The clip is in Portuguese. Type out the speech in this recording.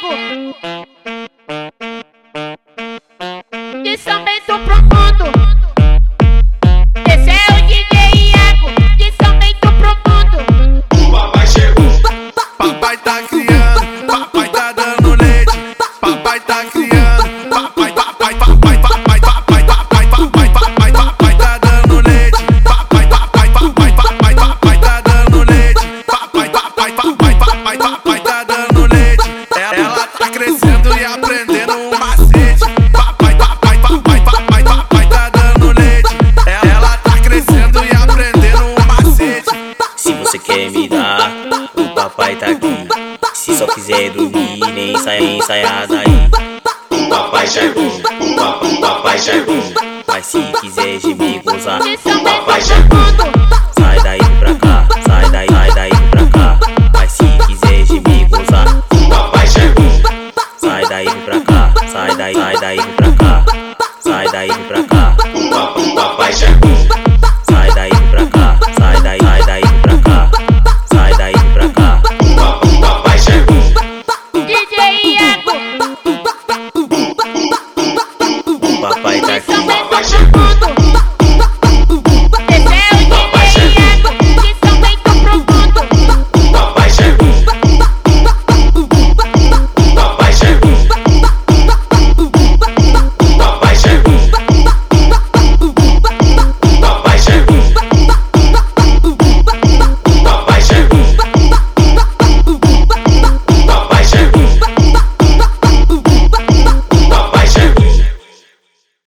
Ego. De São Bento pro mundo. Esse é o DJ Ego. De São Bento pro mundo. O papai chegou. Papai tá criando, papai tá dando leite. Papai tá criando, papai tá dando leite. Papai tá dando leite. Papai tá dando leite. Ela tá crescendo e aprendendo um macete. Papai tá dando leite. Ela tá crescendo e aprendendo um macete. Se você quer me dar, o papai tá aqui. Se só quiser dormir, nem ensaiada aí. O papai tá aqui. O papai tá aqui. Mas se quiser gemer, gozar, De São O papai Bento tá